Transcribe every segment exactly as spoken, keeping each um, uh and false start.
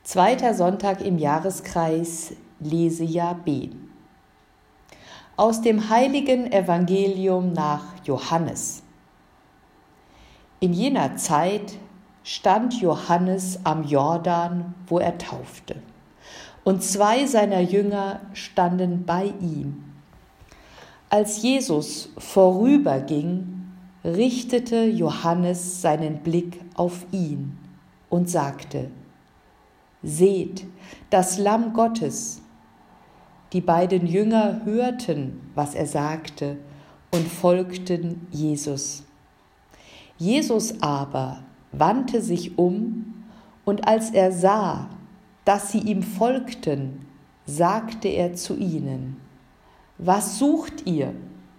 Zweiter Sonntag im Jahreskreis, Lesejahr B. Aus dem heiligen Evangelium nach Johannes. In jener Zeit stand Johannes am Jordan, wo er taufte, und zwei seiner Jünger standen bei ihm. Als Jesus vorüberging, richtete Johannes seinen Blick auf ihn und sagte: Seht, das Lamm Gottes. Die beiden Jünger hörten, was er sagte, und folgten Jesus. Jesus aber wandte sich um, und als er sah, dass sie ihm folgten, sagte er zu ihnen: Was sucht ihr?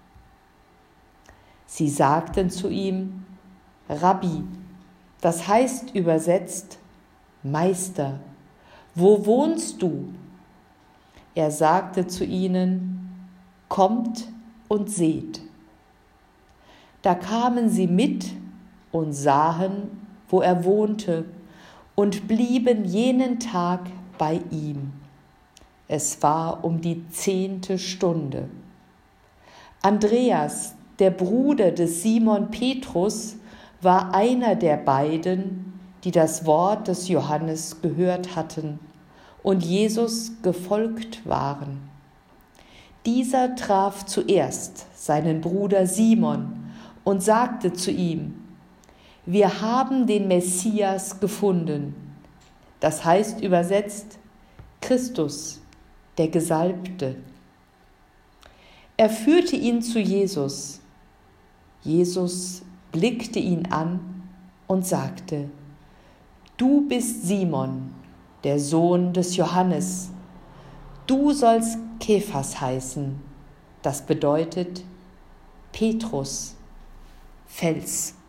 Sie sagten zu ihm: Rabbi, das heißt übersetzt Meister, wo wohnst du? Er sagte zu ihnen: Kommt und seht. Da kamen sie mit und sahen, wo er wohnte, und blieben jenen Tag bei ihm. Es war um die zehnte Stunde. Andreas, der Bruder des Simon Petrus, war einer der beiden, die das Wort des Johannes gehört hatten und Jesus gefolgt waren. Dieser traf zuerst seinen Bruder Simon und sagte zu ihm: Wir haben den Messias gefunden. Das heißt übersetzt Christus, der Gesalbte. Er führte ihn zu Jesus. Jesus blickte ihn an und sagte: Du bist Simon, der Sohn des Johannes. Du sollst Kephas heißen. Das bedeutet Petrus, Fels.